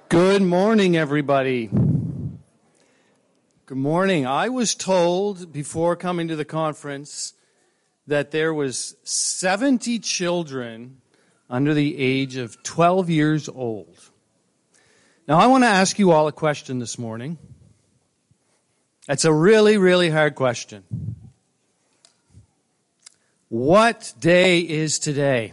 Good morning, everybody. Good morning. I was told before coming to the conference that there was 70 children under the age of 12 years old. Now, I want to ask you all a question this morning. It's a really, really hard question. What day is today?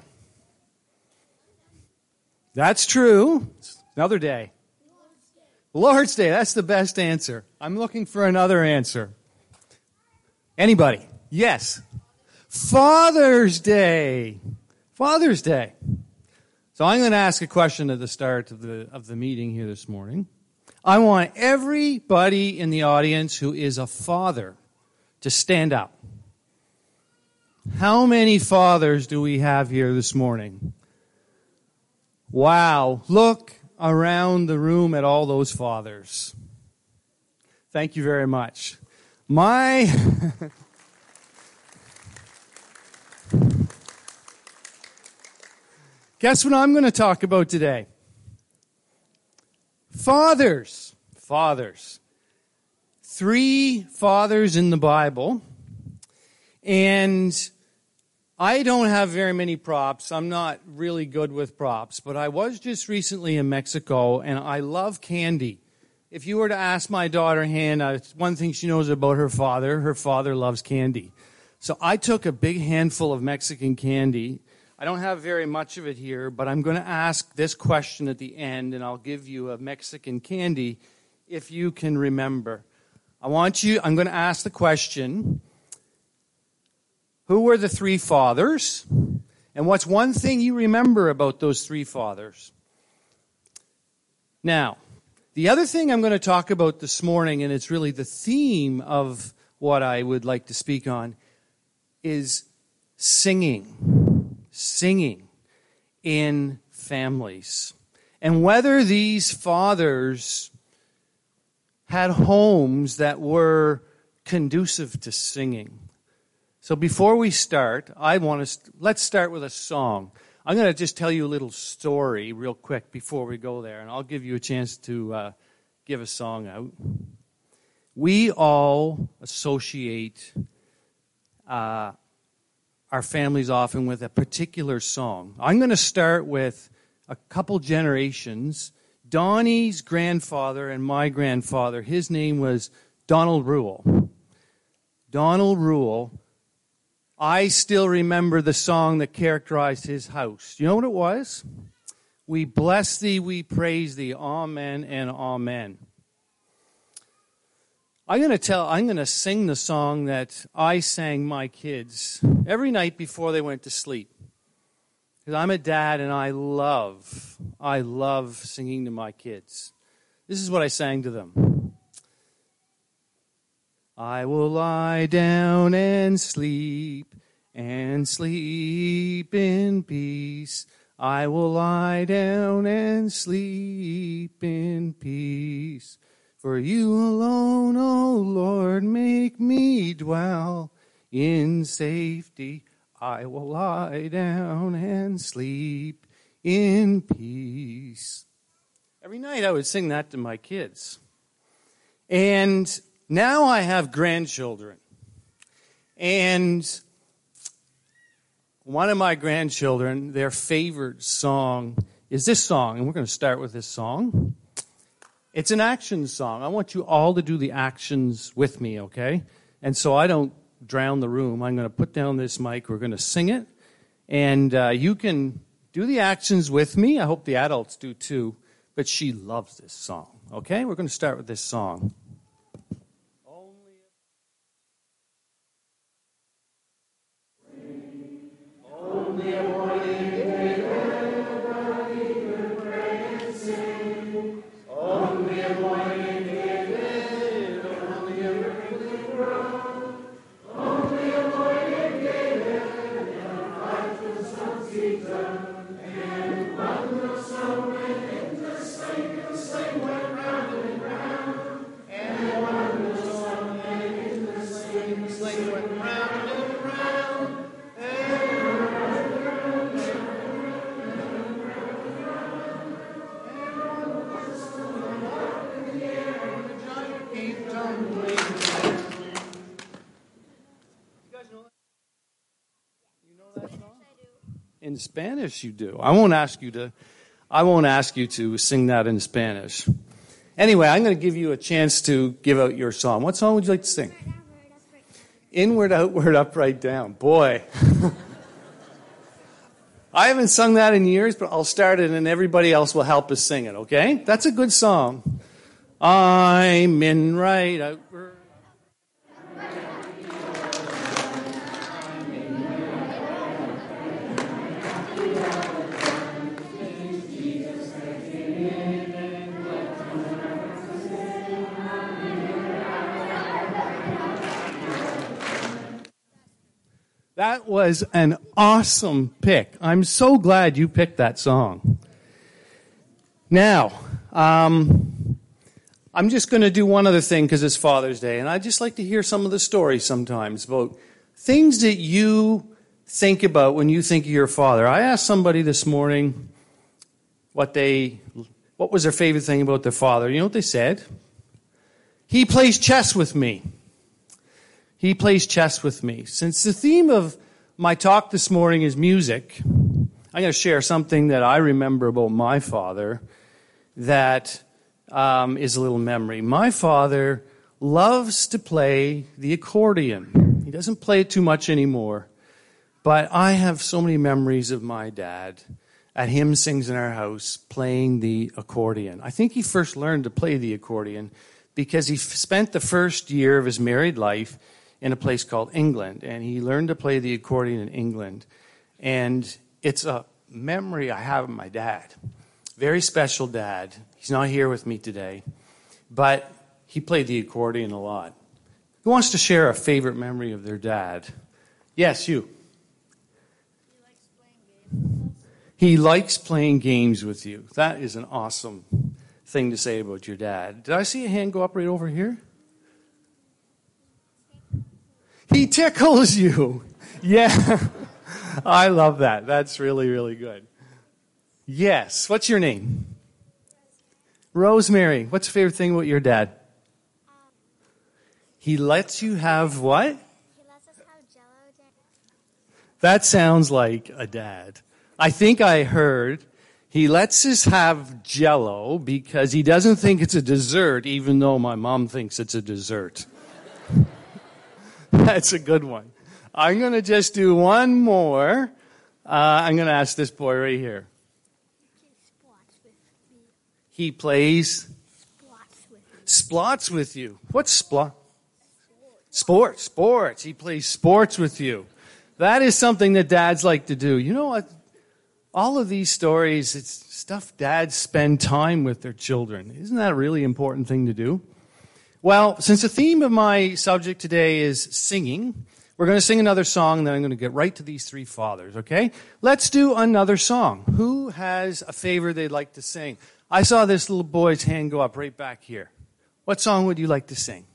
That's true. It's another day. Lord's Day. That's the best answer. I'm looking for another answer. Anybody? Yes. Father's Day. Father's Day. So I'm going to ask a question at the start of the meeting here this morning. I want everybody in the audience who is a father to stand up. How many fathers do we have here this morning? Wow. Look around the room at all those fathers. Thank you very much. Guess what I'm going to talk about today? Fathers. Fathers. 3 fathers in the Bible. And I don't have very many props. I'm not really good with props. But I was just recently in Mexico, and I love candy. If you were to ask my daughter, Hannah, one thing she knows about her father loves candy. So I took a big handful of Mexican candy. I don't have very much of it here, but I'm going to ask this question at the end, and I'll give you a Mexican candy if you can remember. I'm going to ask the question, who were the 3 fathers? And what's one thing you remember about those 3 fathers? Now, the other thing I'm going to talk about this morning, and it's really the theme of what I would like to speak on, is singing. Singing in families. And whether these fathers had homes that were conducive to singing. So before we start, let's start with a song. I'm going to just tell you a little story real quick before we go there, and I'll give you a chance to give a song out. We all associate our families often with a particular song. I'm going to start with a couple generations. Donnie's grandfather and my grandfather, his name was Donald Rule. Donald Rule. I still remember the song that characterized his house. You know what it was? We bless thee, we praise thee, amen and amen. I'm going to sing the song that I sang my kids every night before they went to sleep. Because I'm a dad and I love singing to my kids. This is what I sang to them. I will lie down and sleep in peace. I will lie down and sleep in peace. For you alone, O Lord, make me dwell in safety. I will lie down and sleep in peace. Every night I would sing that to my kids. And now I have grandchildren, and one of my grandchildren, their favorite song is this song, and we're going to start with this song. It's an action song. I want you all to do the actions with me, okay? And so I don't drown the room. I'm going to put down this mic. We're going to sing it, and you can do the actions with me. I hope the adults do too, but she loves this song, okay? We're going to start with this song. Only a morning everybody could pray and sing. Only a morning David, only a earthly crown. Only a morning David, and a frightful sun season. And one little song went into sing, and sing went round and round. in Spanish you do. I won't ask you to sing that in Spanish. Anyway, I'm going to give you a chance to give out your song. What song would you like to sing? Inward, outward, upright, down. Boy. I haven't sung that in years, but I'll start it and everybody else will help us sing it, okay? That's a good song. I'm in right, outward. That was an awesome pick. I'm so glad you picked that song. Now, I'm just going to do one other thing because it's Father's Day, and I'd just like to hear some of the stories sometimes about things that you think about when you think of your father. I asked somebody this morning what was their favorite thing about their father. You know what they said? He plays chess with me. He plays chess with me. Since the theme of my talk this morning is music, I'm going to share something that I remember about my father that is a little memory. My father loves to play the accordion. He doesn't play it too much anymore, but I have so many memories of my dad at hymn sings in our house playing the accordion. I think he first learned to play the accordion because he spent the first year of his married life in a place called England, and he learned to play the accordion in England. And it's a memory I have of my dad. Very special dad. He's not here with me today, but he played the accordion a lot. Who wants to share a favorite memory of their dad? Yes, you. He likes playing games with you. That is an awesome thing to say about your dad. Did I see a hand go up right over here? He tickles you. Yeah. I love that. That's really, really good. Yes. What's your name? Rosemary. What's your favorite thing about your dad? He lets you have what? He lets us have Jell-O. That sounds like a dad. I think I heard he lets us have Jell-O because he doesn't think it's a dessert, even though my mom thinks it's a dessert. That's a good one. I'm going to just do one more. I'm going to ask this boy right here. He plays Splots with you. What's Splot? Sports. He plays sports with you. That is something that dads like to do. You know what? All of these stories, it's stuff dads spend time with their children. Isn't that a really important thing to do? Well, since the theme of my subject today is singing, we're going to sing another song, and then I'm going to get right to these three fathers, okay? Let's do another song. Who has a favorite they'd like to sing? I saw this little boy's hand go up right back here. What song would you like to sing?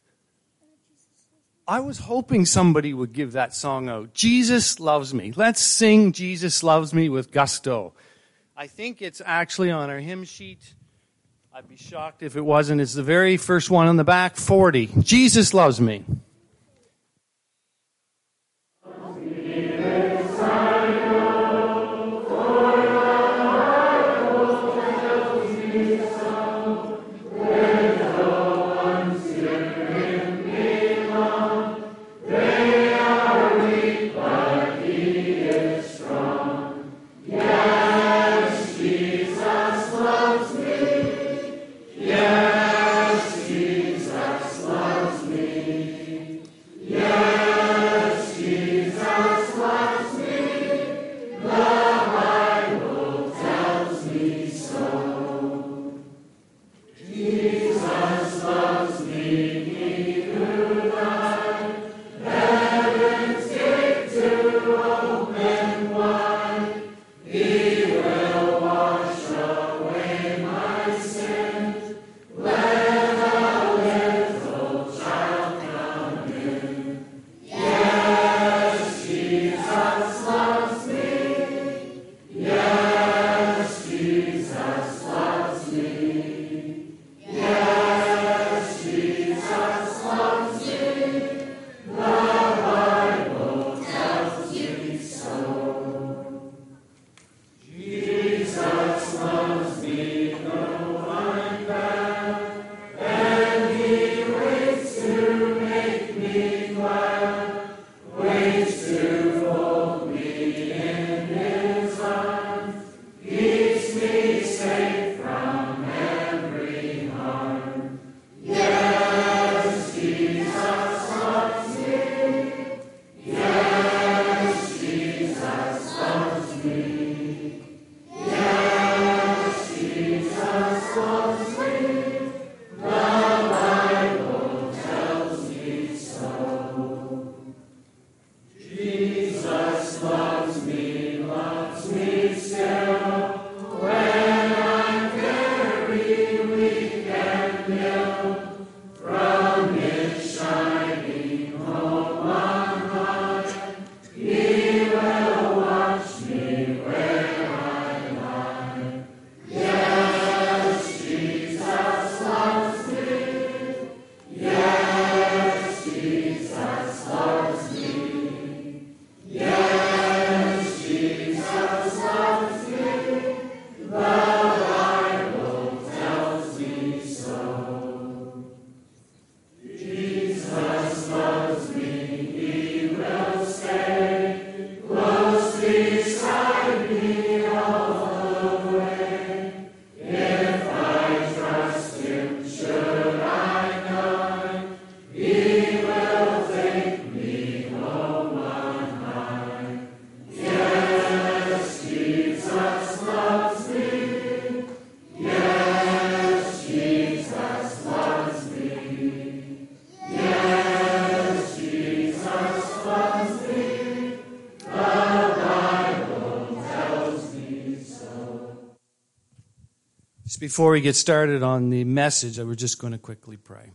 I was hoping somebody would give that song out. Jesus Loves Me. Let's sing Jesus Loves Me with gusto. I think it's actually on our hymn sheet. I'd be shocked if it wasn't. It's the very first one on the back, 40. Jesus Loves Me. Just before we get started on the message, we're just going to quickly pray.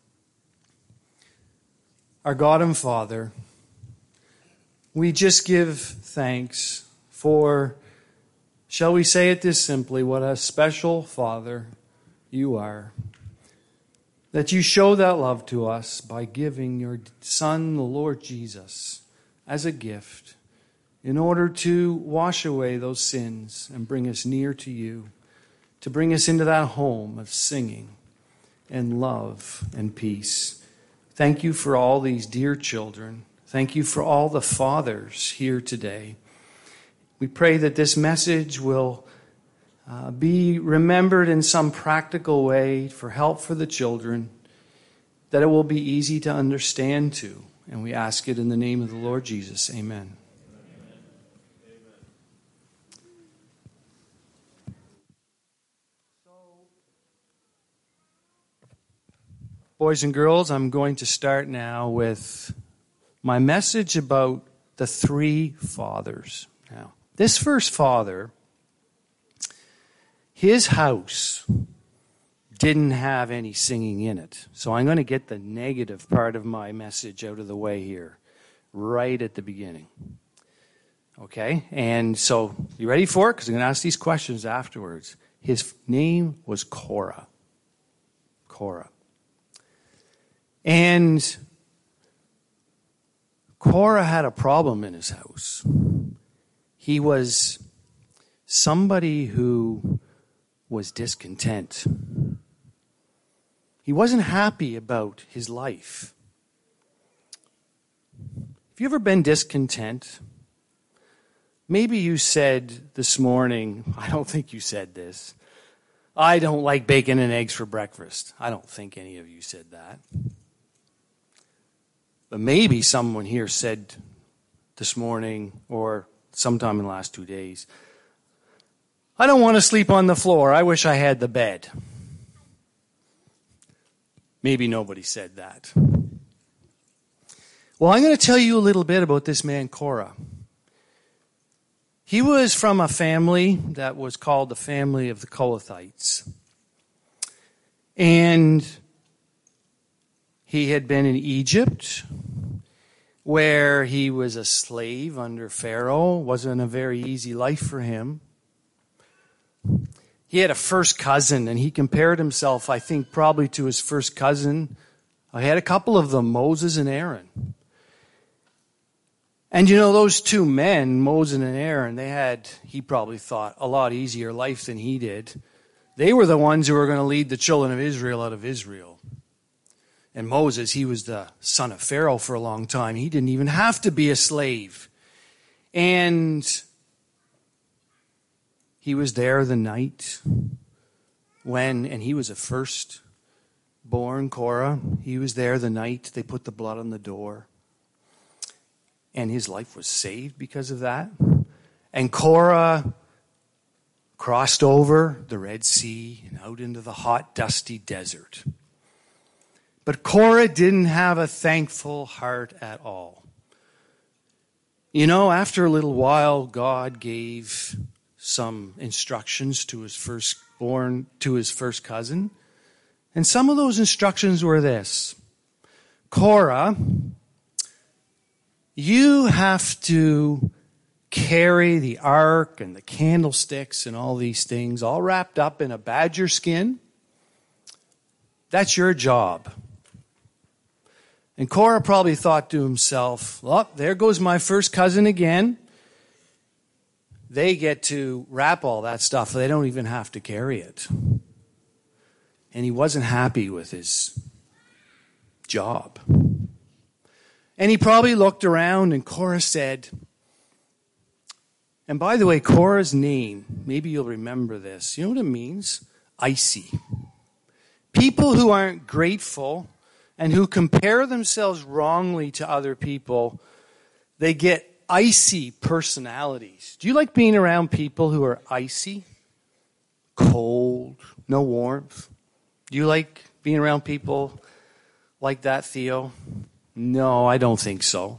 Our God and Father, we just give thanks for, shall we say it this simply, what a special Father you are. That you show that love to us by giving your Son, the Lord Jesus, as a gift in order to wash away those sins and bring us near to you, to bring us into that home of singing and love and peace. Thank you for all these dear children. Thank you for all the fathers here today. We pray that this message will be remembered in some practical way for help for the children, that it will be easy to understand too. And we ask it in the name of the Lord Jesus. Amen. Boys and girls, I'm going to start now with my message about the three fathers. Now, this first father, his house didn't have any singing in it. So I'm going to get the negative part of my message out of the way here, right at the beginning. Okay? And so, you ready for it? Because I'm going to ask these questions afterwards. His name was Korah. Korah. And Korah had a problem in his house. He was somebody who was discontent. He wasn't happy about his life. Have you ever been discontent? Maybe you said this morning, I don't think you said this, I don't like bacon and eggs for breakfast. I don't think any of you said that. But maybe someone here said this morning or sometime in the last 2 days, I don't want to sleep on the floor. I wish I had the bed. Maybe nobody said that. Well, I'm going to tell you a little bit about this man, Korah. He was from a family that was called the family of the Kohathites. And he had been in Egypt, where he was a slave under Pharaoh. Wasn't a very easy life for him. He had a first cousin, and he compared himself, I think, probably to his first cousin. I had a couple of them, Moses and Aaron. And you know, those two men, Moses and Aaron, he probably thought, a lot easier life than he did. They were the ones who were going to lead the children of Israel out of Israel. And Moses, he was the son of Pharaoh for a long time. He didn't even have to be a slave. And he was there the night and he was a firstborn, Korah. He was there the night they put the blood on the door. And his life was saved because of that. And Korah crossed over the Red Sea and out into the hot, dusty desert. But Korah didn't have a thankful heart at all. You know, after a little while, God gave some instructions to his first cousin. And some of those instructions were this: Korah, you have to carry the ark and the candlesticks and all these things all wrapped up in a badger skin. That's your job. And Korah probably thought to himself, well, there goes my first cousin again. They get to wrap all that stuff. They don't even have to carry it. And he wasn't happy with his job. And he probably looked around, and Korah said, and by the way, Korah's name, maybe you'll remember this. You know what it means? Icy. People who aren't grateful and who compare themselves wrongly to other people, they get icy personalities. Do you like being around people who are icy? Cold, no warmth? Do you like being around people like that, Theo? No, I don't think so.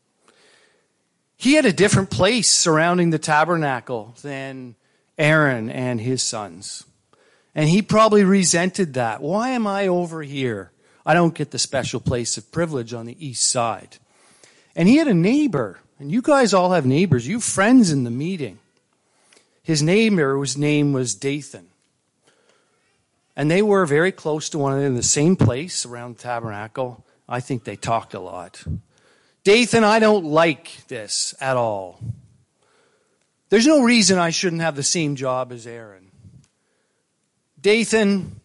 He had a different place surrounding the tabernacle than Aaron and his sons. And he probably resented that. Why am I over here? I don't get the special place of privilege on the east side. And he had a neighbor. And you guys all have neighbors. You have friends in the meeting. His neighbor, whose name was Dathan. And they were very close to one another in the same place around the tabernacle. I think they talked a lot. Dathan, I don't like this at all. There's no reason I shouldn't have the same job as Aaron. Dathan,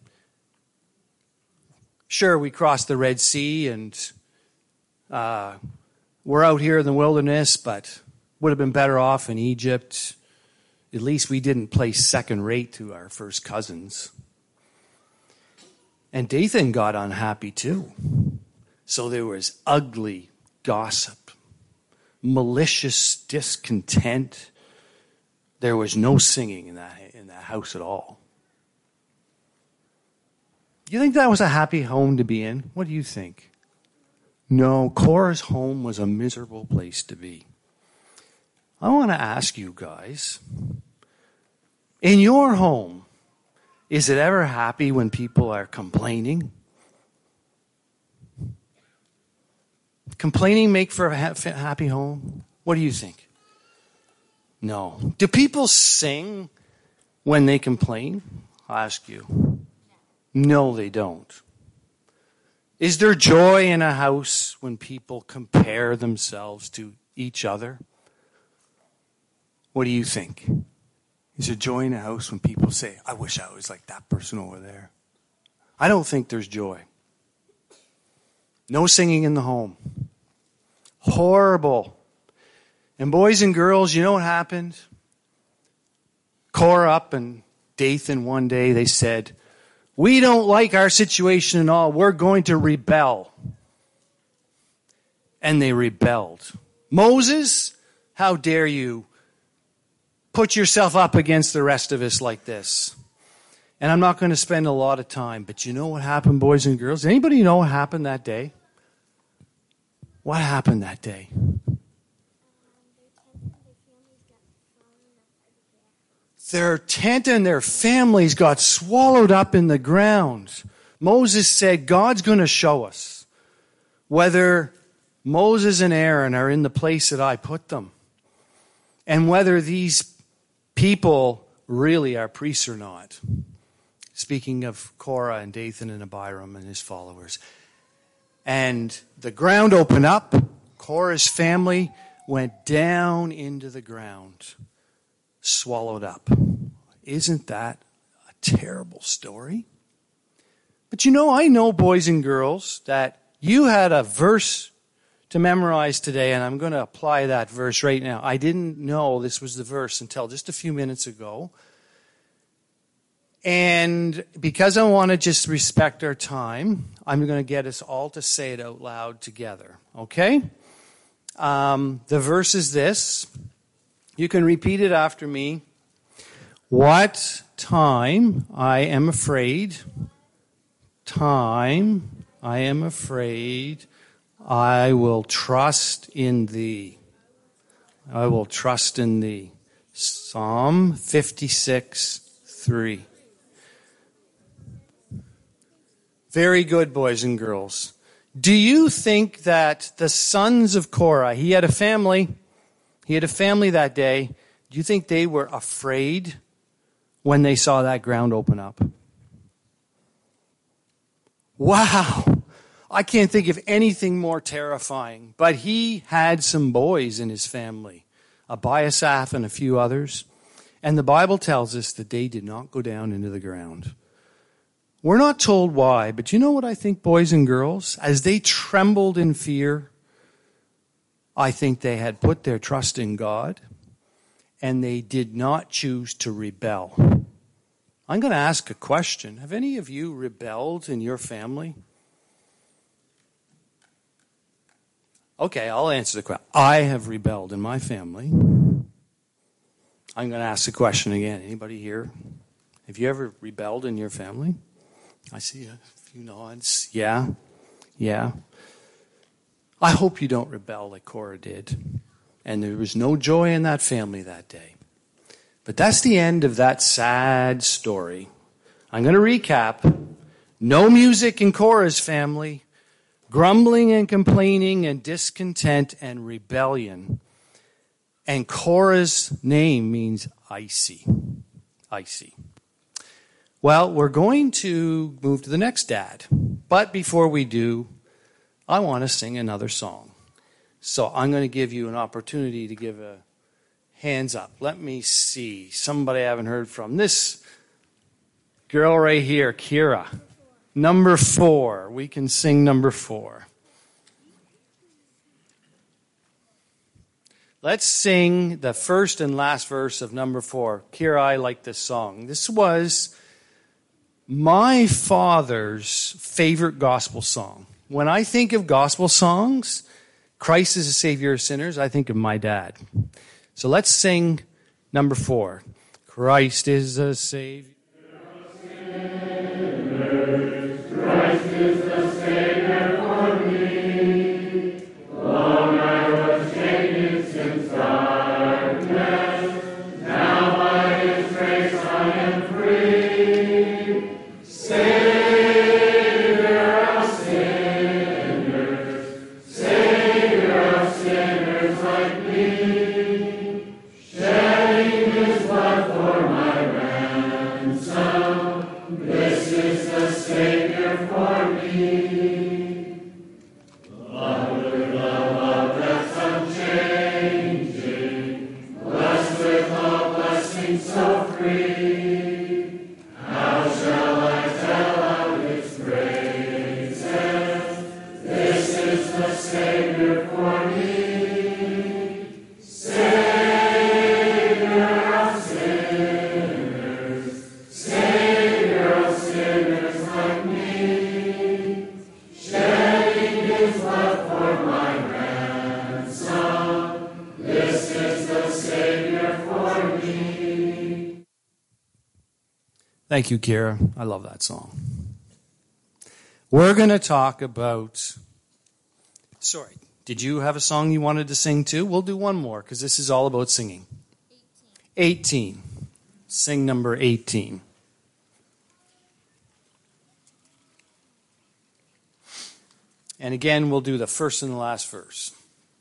sure, we crossed the Red Sea and we're out here in the wilderness, but would have been better off in Egypt. At least we didn't play second rate to our first cousins. And Dathan got unhappy too. So there was ugly gossip, malicious discontent. There was no singing in that house at all. Do you think that was a happy home to be in? What do you think? No, Korah's home was a miserable place to be. I want to ask you guys, in your home, is it ever happy when people are complaining? Complaining make for a happy home? What do you think? No. Do people sing when they complain? I'll ask you. No, they don't. Is there joy in a house when people compare themselves to each other? What do you think? Is there joy in a house when people say, I wish I was like that person over there? I don't think there's joy. No singing in the home. Horrible. And boys and girls, you know what happened? Korah and Dathan one day, they said, we don't like our situation at all. We're going to rebel. And they rebelled. Moses, how dare you put yourself up against the rest of us like this? And I'm not going to spend a lot of time, but you know what happened, boys and girls? Anybody know what happened that day? What happened that day? Their tent and their families got swallowed up in the ground. Moses said, God's going to show us whether Moses and Aaron are in the place that I put them, and whether these people really are priests or not. Speaking of Korah and Dathan and Abiram and his followers. And the ground opened up. Korah's family went down into the ground, swallowed up. Isn't that a terrible story? But you know, I know, boys and girls, that you had a verse to memorize today, and I'm going to apply that verse right now. I didn't know this was the verse until just a few minutes ago. And because I want to just respect our time, I'm going to get us all to say it out loud together. Okay? The verse is this. You can repeat it after me. What time I am afraid, I will trust in thee. I will trust in thee. Psalm 56:3. Very good, boys and girls. Do you think that the sons of Korah, he had a family that day, do you think they were afraid when they saw that ground open up? Wow. I can't think of anything more terrifying. But he had some boys in his family, Abiasaph and a few others. And the Bible tells us that they did not go down into the ground. We're not told why, but you know what I think, boys and girls? As they trembled in fear, I think they had put their trust in God, and they did not choose to rebel. I'm going to ask a question. Have any of you rebelled in your family? Okay, I'll answer the question. I have rebelled in my family. I'm going to ask the question again. Anybody here? Have you ever rebelled in your family? I see a few nods. Yeah. I hope you don't rebel like Korah did. And there was no joy in that family that day. But that's the end of that sad story I'm going to recap. No music in Korah's family. Grumbling and complaining and discontent and rebellion. And Korah's name means icy. Icy. Well, we're going to move to the next dad. But before we do, I want to sing another song. So I'm going to give you an opportunity to give a hands up. Let me see. Somebody I haven't heard from. This girl right here, Kira. Number 4. We can sing number 4. Let's sing the first and last verse of number 4. Kira, I like this song. This was my father's favorite gospel song. When I think of gospel songs, Christ is the Savior of sinners, I think of my dad. So let's sing number 4. Christ is the Savior. Christ is the Savior for me. Long I was shaken since darkness. Now by His grace I am free. Savior of sinners like me. Shedding His blood for my ransom. This is the Savior for me. Love with love that's unchanging, blessed with all blessings so free. How shall I tell of His praises? This is the Savior for me. Savior of sinners, Savior of sinners like me, shedding His blood for my ransom. This is the Savior for me. Thank you, Kira. I love that song. We're going to talk about... Sorry, did you have a song you wanted to sing too? We'll do one more because this is all about singing. 18. Sing number 18. And again, we'll do the first and the last verse.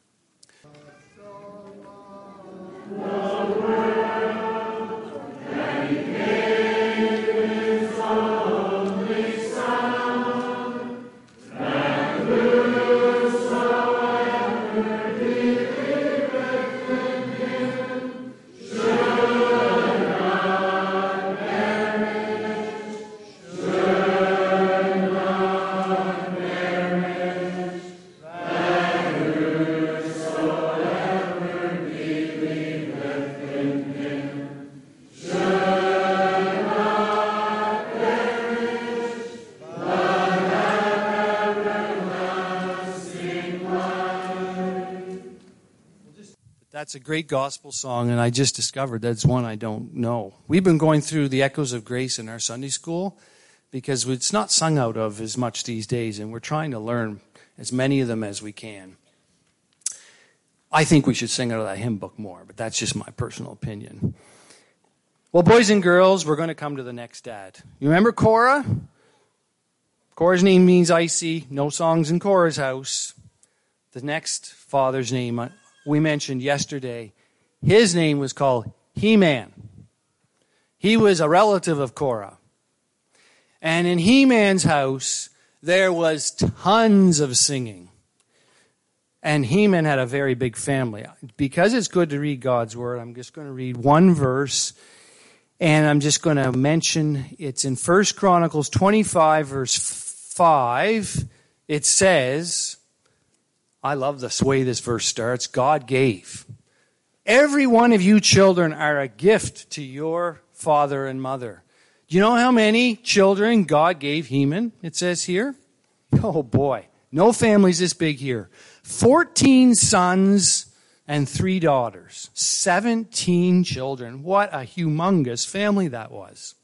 That's a great gospel song, and I just discovered that's one I don't know. We've been going through the Echoes of Grace in our Sunday school because it's not sung out of as much these days, and we're trying to learn as many of them as we can. I think we should sing out of that hymn book more, but that's just my personal opinion. Well, boys and girls, we're going to come to the next dad. You remember Korah? Korah's name means icy. No songs in Korah's house. The next father's name we mentioned yesterday, his name was called Heman. He was a relative of Korah. And in Heman's house, there was tons of singing. And Heman had a very big family. Because it's good to read God's Word, I'm just going to read one verse. And I'm just going to mention, it's in 1 Chronicles 25, verse 5. It says... I love the way this verse starts. God gave. Every one of you children are a gift to your father and mother. Do you know how many children God gave Heman, it says here? Oh boy, no families this big here. 14 sons and 3 daughters. 17 children. What a humongous family that was.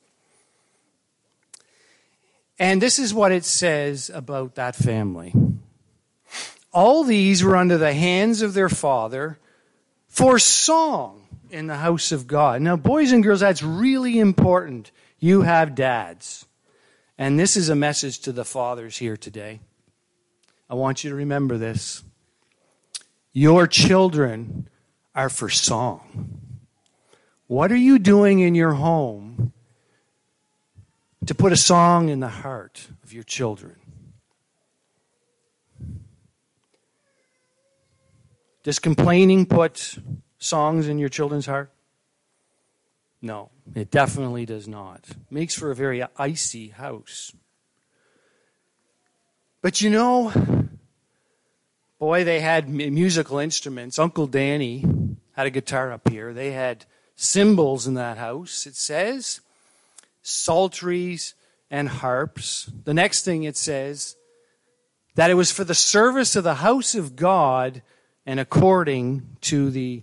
And this is what it says about that family. All these were under the hands of their father for song in the house of God. Now, boys and girls, that's really important. You have dads. And this is a message to the fathers here today. I want you to remember this. Your children are for song. What are you doing in your home to put a song in the heart of your children? Does complaining put songs in your children's heart? No, it definitely does not. It makes for a very icy house. But you know, boy, they had musical instruments. Uncle Danny had a guitar up here. They had cymbals in that house, it says. Psalteries and harps. The next thing it says, that it was for the service of the house of God and according to the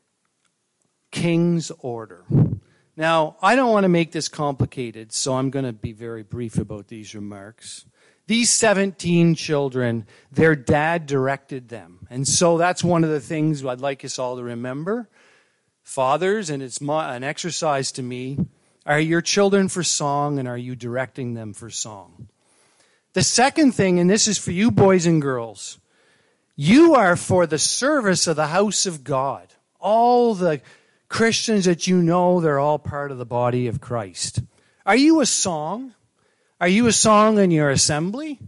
king's order. Now, I don't want to make this complicated, so I'm going to be very brief about these remarks. These 17 children, their dad directed them. And so that's one of the things I'd like us all to remember. Fathers, and it's an exercise to me, are your children for song, and are you directing them for song? The second thing, and this is for you boys and girls, you are for the service of the house of God. All the Christians that you know, they're all part of the body of Christ. Are you a song? Are you a song in your assembly?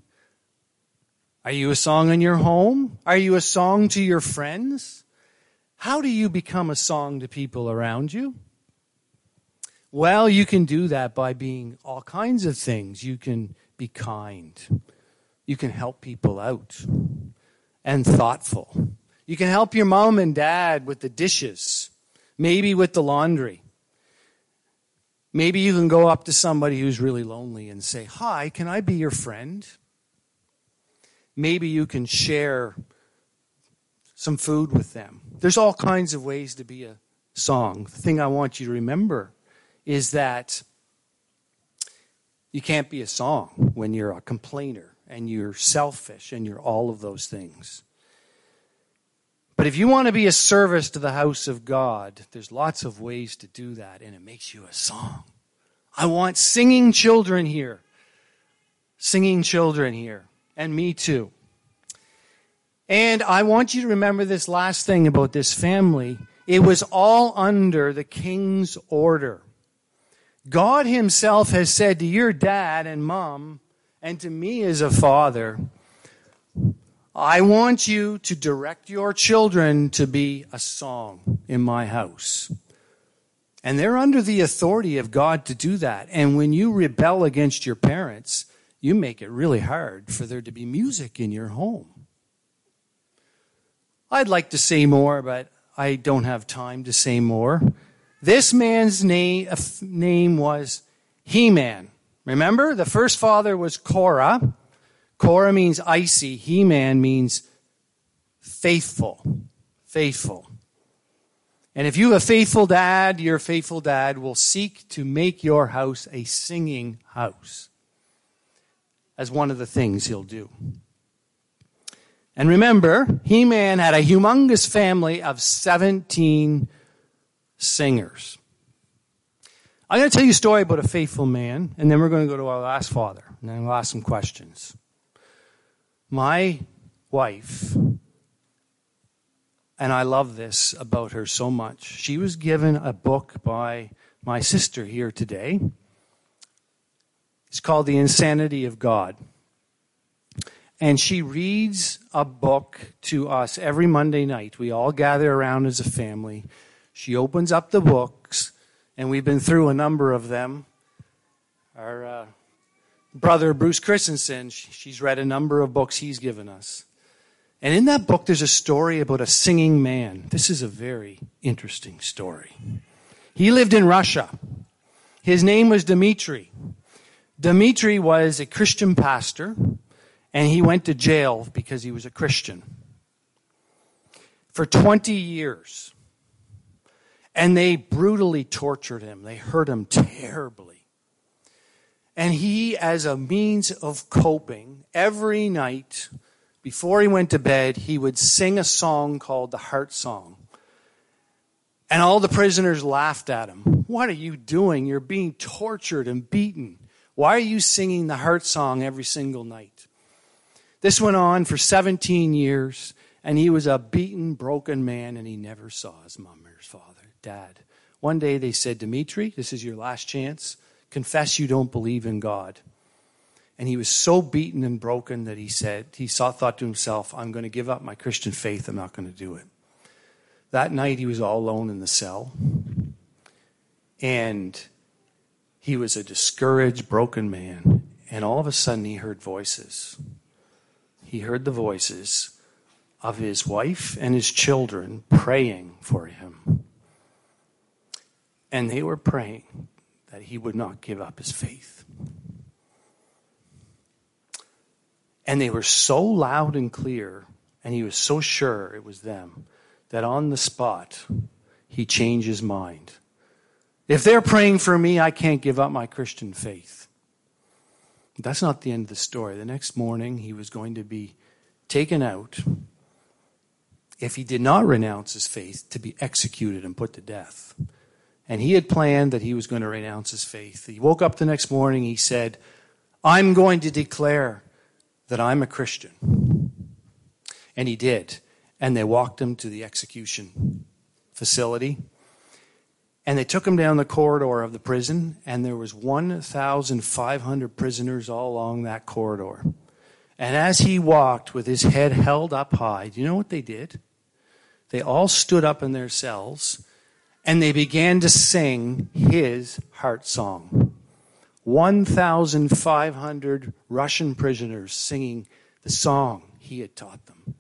Are you a song in your home? Are you a song to your friends? How do you become a song to people around you? Well, you can do that by being all kinds of things. You can be kind. You can help people out and thoughtful. You can help your mom and dad with the dishes, maybe with the laundry. Maybe you can go up to somebody who's really lonely and say, "Hi, can I be your friend?" Maybe you can share some food with them. There's all kinds of ways to be a song. The thing I want you to remember is that you can't be a song when you're a complainer and you're selfish and you're all of those things. But if you want to be a service to the house of God, there's lots of ways to do that, and it makes you a song. I want singing children here. Singing children here. And me too. And I want you to remember this last thing about this family. It was all under the king's order. God himself has said to your dad and mom, and to me as a father, I want you to direct your children to be a song in my house. And they're under the authority of God to do that. And when you rebel against your parents, you make it really hard for there to be music in your home. I'd like to say more, but I don't have time to say more. This man's name was Heman. Remember, the first father was Korah. Korah means icy. Heman means faithful. Faithful. And if you have a faithful dad, your faithful dad will seek to make your house a singing house. As one of the things he'll do. And remember, Heman had a humongous family of 17 singers. I'm going to tell you a story about a faithful man, and then we're going to go to our last father, and then we'll ask some questions. My wife, and I love this about her so much, she was given a book by my sister here today. It's called The Insanity of God. And she reads a book to us every Monday night. We all gather around as a family. She opens up the books, and we've been through a number of them. Our brother, Bruce Christensen, she's read a number of books he's given us. And in that book, there's a story about a singing man. This is a very interesting story. He lived in Russia. His name was Dmitri. Dmitri was a Christian pastor, and he went to jail because he was a Christian for 20 years. And they brutally tortured him. They hurt him terribly. And he, as a means of coping, every night before he went to bed, he would sing a song called the Heart Song. And all the prisoners laughed at him. What are you doing? You're being tortured and beaten. Why are you singing the heart song every single night? This went on for 17 years, and he was a beaten, broken man, and he never saw his mom or his father, dad. One day they said, Dimitri, this is your last chance. Confess you don't believe in God. And he was so beaten and broken that he thought to himself, I'm going to give up my Christian faith. I'm not going to do it. That night he was all alone in the cell. And he was a discouraged, broken man. And all of a sudden he heard voices. He heard the voices of his wife and his children praying for him. And they were praying that he would not give up his faith. And they were so loud and clear, and he was so sure it was them, that on the spot, he changed his mind. If they're praying for me, I can't give up my Christian faith. That's not the end of the story. The next morning, he was going to be taken out, if he did not renounce his faith, to be executed and put to death. And he had planned that he was going to renounce his faith. He woke up the next morning, he said, I'm going to declare that I'm a Christian. And he did. And they walked him to the execution facility. And they took him down the corridor of the prison, and there was 1,500 prisoners all along that corridor. And as he walked with his head held up high, do you know what they did? They all stood up in their cells, and they began to sing his heart song. 1,500 Russian prisoners singing the song he had taught them.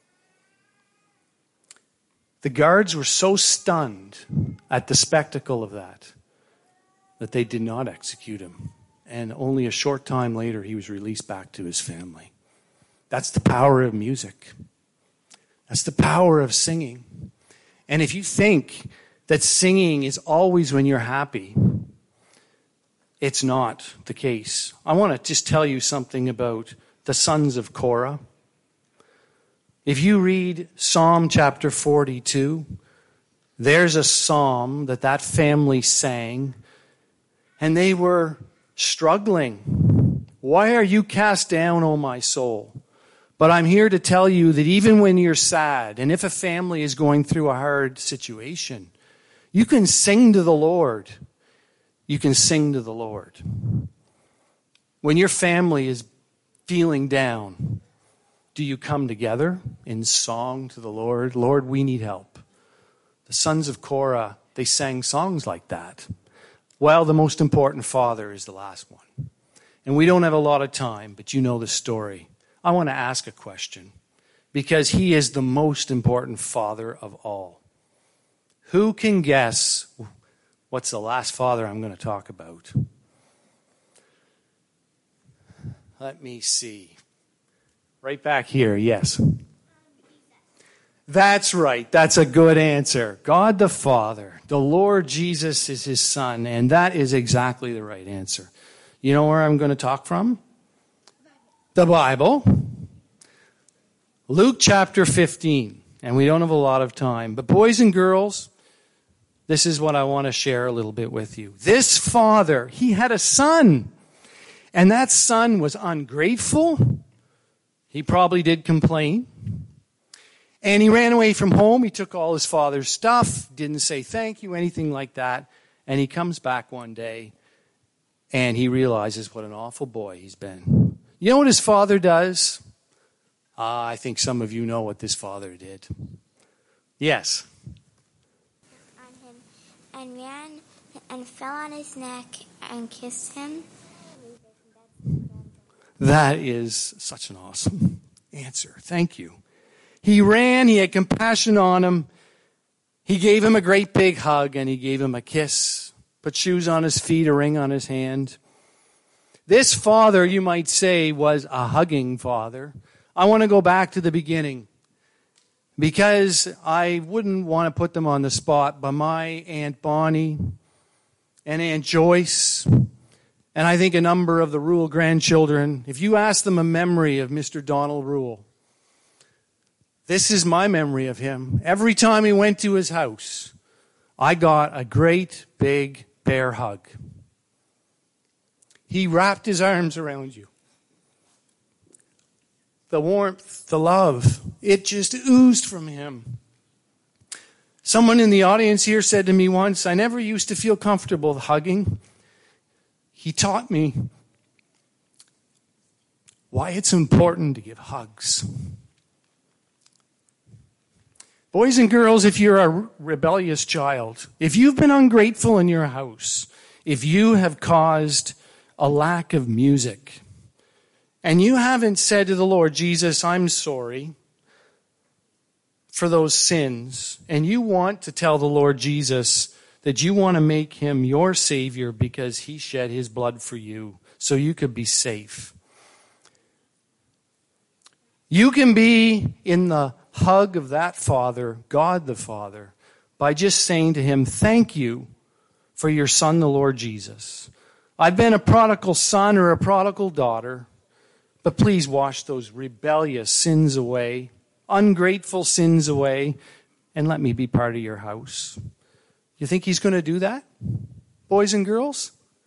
The guards were so stunned at the spectacle of that they did not execute him. And only a short time later, he was released back to his family. That's the power of music. That's the power of singing. And if you think that singing is always when you're happy, it's not the case. I want to just tell you something about the sons of Korah. If you read Psalm chapter 42, there's a psalm that family sang, and they were struggling. Why are you cast down, O my soul? But I'm here to tell you that even when you're sad, and if a family is going through a hard situation, you can sing to the Lord. You can sing to the Lord. When your family is feeling down, do you come together in song to the Lord? Lord, we need help. The sons of Korah, they sang songs like that. Well, the most important father is the last one. And we don't have a lot of time, but you know the story. I want to ask a question, because he is the most important father of all. Who can guess what's the last father I'm going to talk about? Let me see. Right back here, yes. That's right. That's a good answer. God the Father. The Lord Jesus is his son, and that is exactly the right answer. You know where I'm going to talk from? The Bible. Luke chapter 15. And we don't have a lot of time. But boys and girls, this is what I want to share a little bit with you. This father, he had a son. And that son was ungrateful. He probably did complain. And he ran away from home. He took all his father's stuff, didn't say thank you, anything like that. And he comes back one day, and he realizes what an awful boy he's been. You know what his father does? I think some of you know what this father did. Yes. On him and ran and fell on his neck and kissed him. That is such an awesome answer. Thank you. He ran, he had compassion on him. He gave him a great big hug, and he gave him a kiss, put shoes on his feet, a ring on his hand. This father, you might say, was a hugging father. I want to go back to the beginning, because I wouldn't want to put them on the spot, but my Aunt Bonnie and Aunt Joyce, and I think a number of the Rule grandchildren, if you ask them a memory of Mr. Donald Rule, this is my memory of him. Every time he went to his house, I got a great big bear hug. He wrapped his arms around you. The warmth, the love, it just oozed from him. Someone in the audience here said to me once, I never used to feel comfortable hugging. He taught me why it's important to give hugs. Boys and girls, if you're a rebellious child, if you've been ungrateful in your house, if you have caused a lack of music, and you haven't said to the Lord, Jesus, I'm sorry for those sins, and you want to tell the Lord Jesus that you want to make him your Savior because he shed his blood for you so you could be safe. You can be in the hug of that Father, God the Father, by just saying to him, thank you for your Son, the Lord Jesus. I've been a prodigal son or a prodigal daughter, but please wash those rebellious sins away, ungrateful sins away, and let me be part of your house. You think he's going to do that, boys and girls?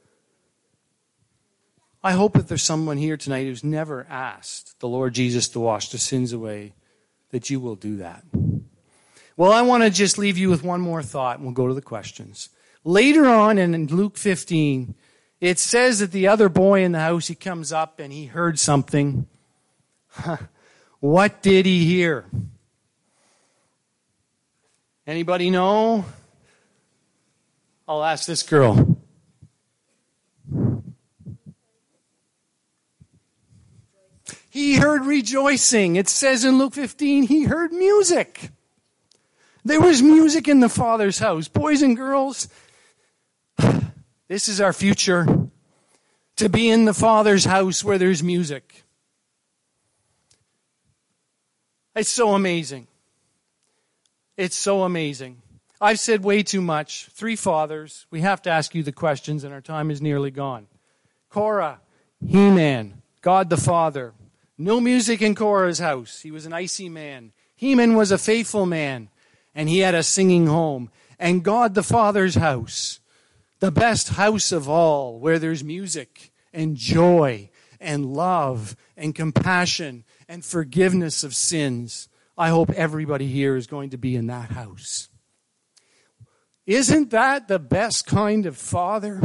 I hope that there's someone here tonight who's never asked the Lord Jesus to wash the sins away, that you will do that. Well, I want to just leave you with one more thought, and we'll go to the questions. Later on in Luke 15, it says that the other boy in the house, he comes up and he heard something. What did he hear? Anybody know? I'll ask this girl. He heard rejoicing. It says in Luke 15, he heard music. There was music in the Father's house. Boys and girls, this is our future. To be in the Father's house where there's music. It's so amazing. It's so amazing. I've said way too much. 3 fathers. We have to ask you the questions, and our time is nearly gone. Korah, He-Man, God the Father. No music in Korah's house. He was an icy man. Heman was a faithful man, and he had a singing home. And God the Father's house, the best house of all, where there's music and joy and love and compassion and forgiveness of sins. I hope everybody here is going to be in that house. Isn't that the best kind of father?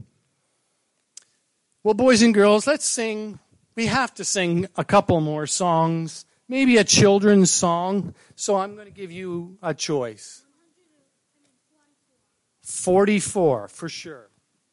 Well, boys and girls, let's sing. We have to sing a couple more songs, maybe a children's song. So I'm going to give you a choice. 44, for sure.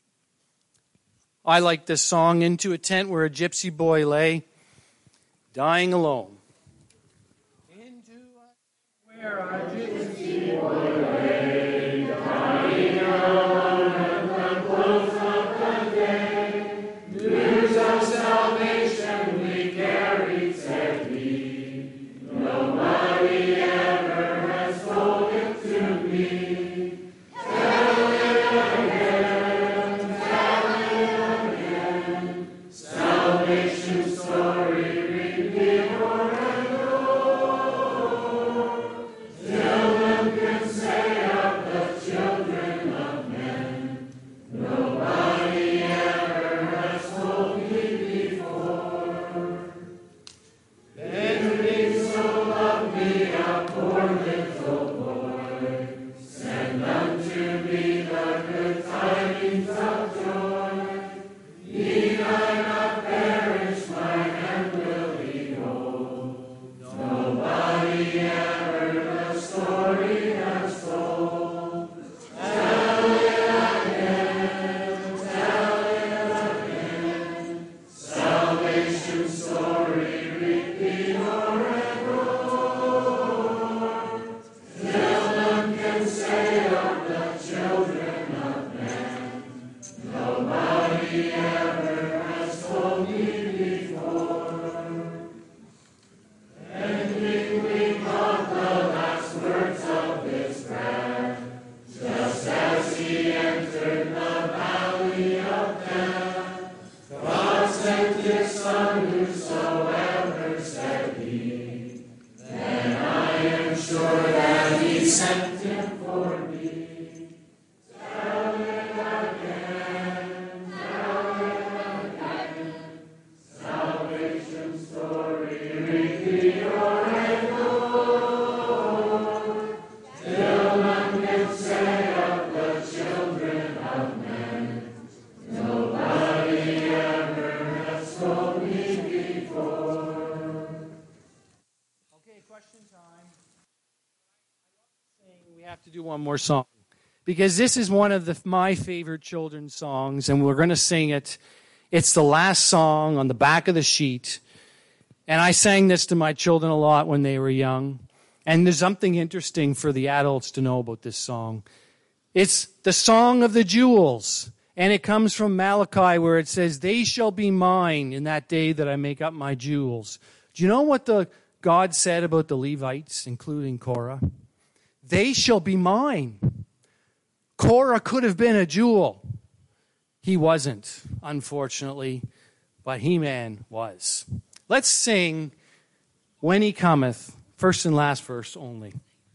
I like this song, Into a Tent Where a Gypsy Boy Lay, Dying Alone. Into a where a gypsy boy lay, dying alone at the close of the day. News of salvation we carried, said he. Nobody ever has told it to me. Tell it again, salvation story, repeat o'er and o'er, till them can say of the children of men, nobody ever has told me before. Then he so loved me, a poor little boy, send unto me the good tidings of joy. Need I not perish, my hand will he hold. Nobody ever the story has told. Tell it again, salvation story, repeat o'er and o'er, till none can say of the children of men, nobody ever has told me before. Ending we caught the last words of his prayer, just as he entered the valley of death. God sent his Son, whosoever, said he. Then I am sure that he sent him for me. have to do one more song because this is one of my favorite children's songs, and we're going to sing it. It's the last song on the back of the sheet. And I sang this to my children a lot when they were young. And there's something interesting for the adults to know about this song. It's the Song of the Jewels. And it comes from Malachi where it says, "They shall be mine in that day that I make up my jewels." Do you know what God said about the Levites, including Korah? They shall be mine. Korah could have been a jewel. He wasn't, unfortunately, but He-Man was. Let's sing "When He Cometh," first and last verse only.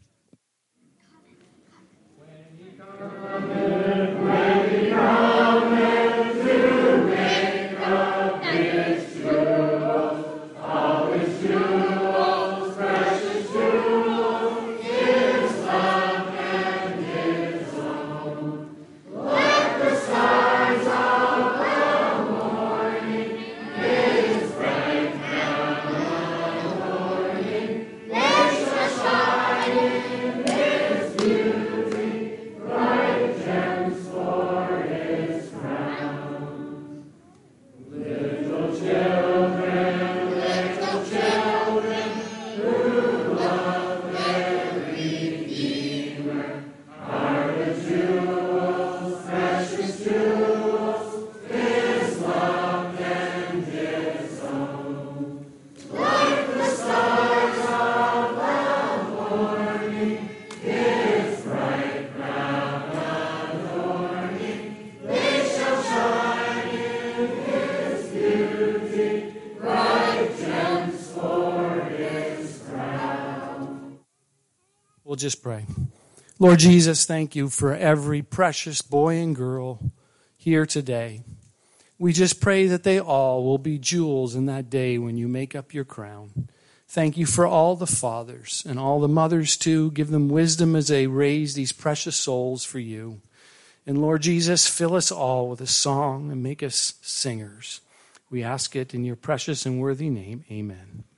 We'll just pray. Lord Jesus, thank you for every precious boy and girl here today. We just pray that they all will be jewels in that day when you make up your crown. Thank you for all the fathers and all the mothers too. Give them wisdom as they raise these precious souls for you. And Lord Jesus, fill us all with a song and make us singers. We ask it in your precious and worthy name. Amen.